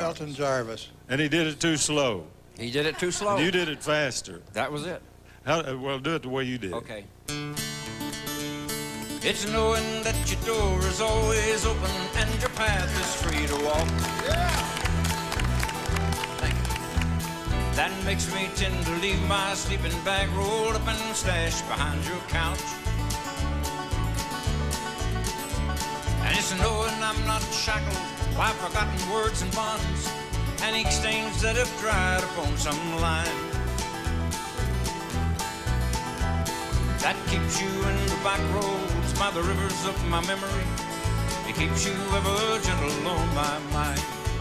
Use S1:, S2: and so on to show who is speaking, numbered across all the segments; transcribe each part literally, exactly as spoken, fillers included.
S1: Jarvis.
S2: Elton Jarvis.
S3: And he did it too slow.
S1: He did it too slow.
S3: And you did it faster.
S1: That was it.
S3: How, uh, well, do it the way you did.
S1: Okay. It's knowing that your door is always open and your path is free to walk. Yeah. Thank you. That makes me tend to leave my sleeping bag rolled up and stashed behind your couch. And it's knowing I'm not shackled by forgotten words and bonds and ink stains that have dried upon some line. That keeps you in the back roads by the rivers of my memory. It keeps you ever gentle on my mind.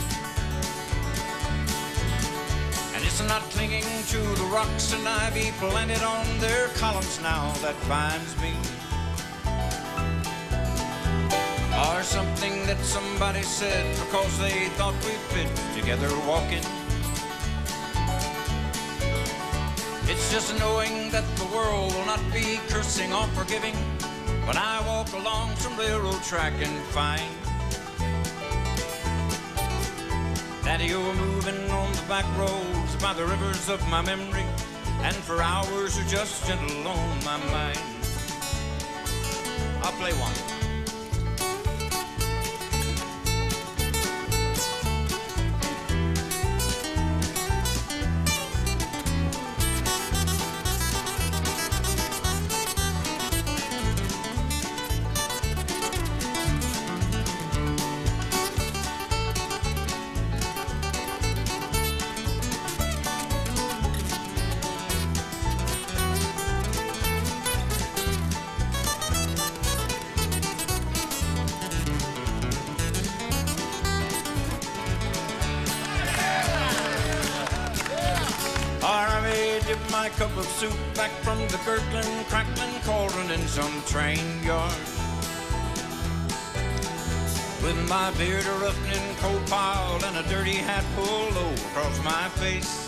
S1: And it's not clinging to the rocks and ivy planted on their columns now that binds me, or something that somebody said because they thought we fit together walking. It's just knowing that the world will not be cursing or forgiving when I walk along some railroad track and find that you're moving on the back roads by the rivers of my memory, and for hours you're just gentle on my mind. I'll play one. My cup of soup back from the gurgling, crackling cauldron in some train yard, with my beard a roughening coal piled and a dirty hat pulled low across my face.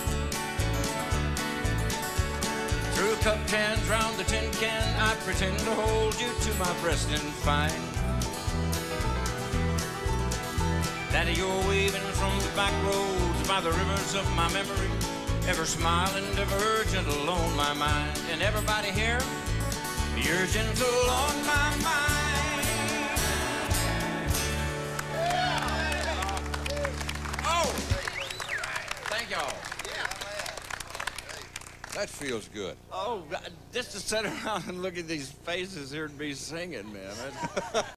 S1: Through cup cans round the tin can, I pretend to hold you to my breast and find that you're waving from the back roads by the rivers of my memory, ever smiling, ever gentle on my mind. And everybody here, you're gentle on my mind. Oh! Thank y'all.
S4: That feels good.
S1: Oh, just to sit around and look at these faces here and be singing, man.